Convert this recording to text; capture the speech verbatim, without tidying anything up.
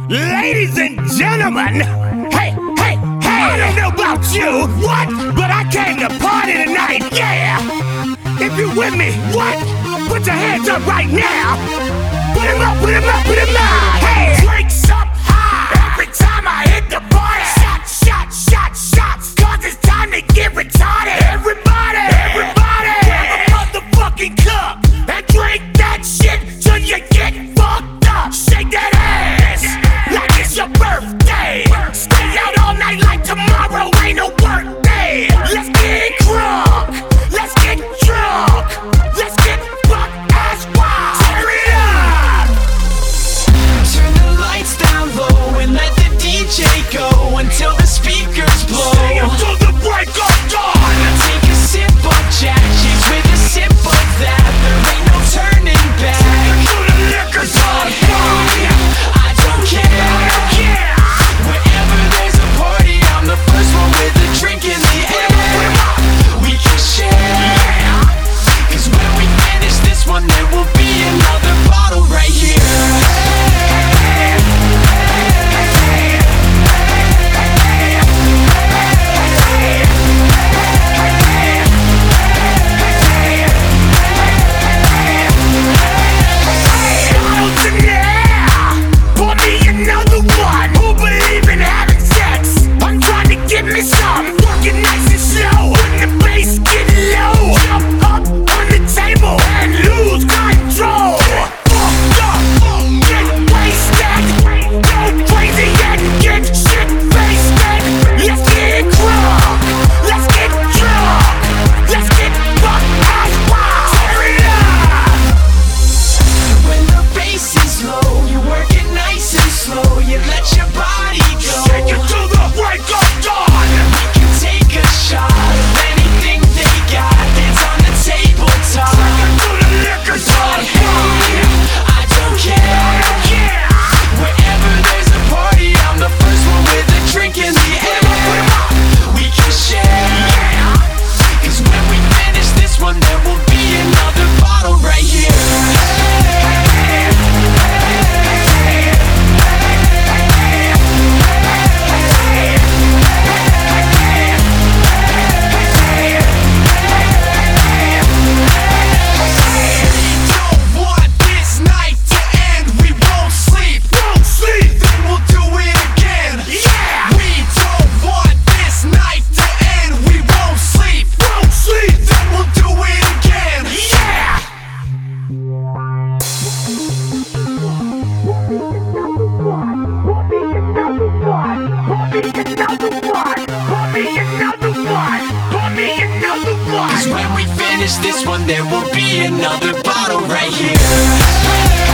Ladies and gentlemen, hey, hey, hey, I don't know about you, what? But I came to party tonight, yeah! If you with me, what? Put your hands up right now! Put 'em up, put 'em up, put 'em up! Hey! Drinks up high every time I hit the party! Shots, shots, shots, shots, cause it's time to get retarded! Everybody, everybody, grab a motherfucking cup and drink that shit till you get fucked up! Shake that ass like it's your birthday! Stay out all night like tomorrow ain't no work day! Let's get crunk! Let's get drunk! Let's get fucked as wild! Tear it up! Turn the lights down low and let the D J go until the speakers blow. Stay until the break of dawn! Take a sip of Jack, she's with a sip of that. There ain't no turning back. Until the liquor's on fire! I don't care. I don't care! Wherever there's a party, I'm the first one with a drink in the air. We can share, cause when we finish this one, there will be another bottle right here. Pour me another one. Who believe in having sex? I'm trying to get me some. Working nice and slow. When the bass get low, jump up on the table and lose control. Fucked up, get wasted, go crazy and get shit faced. Let's get crunk, let's get drunk, let's get fucked as wild. Tear it up. When the bass is low, you work it nice and slow. You let your body go. Shake it till the break of dawn. We can take a shot of anything they got. It's on the tabletop. Until the liquor's on fire. I don't care. I don't care. Wherever there's a party, I'm the first one with a drink in the air. We can share, cause when we finish this one, there will be another bottle right here. Won't sleep. Then we'll do it again. Yeah. We don't want this night to end. We won't sleep. Won't sleep. Then we'll do it again. Yeah. Cause when we finish this one, there will be another bottle right here.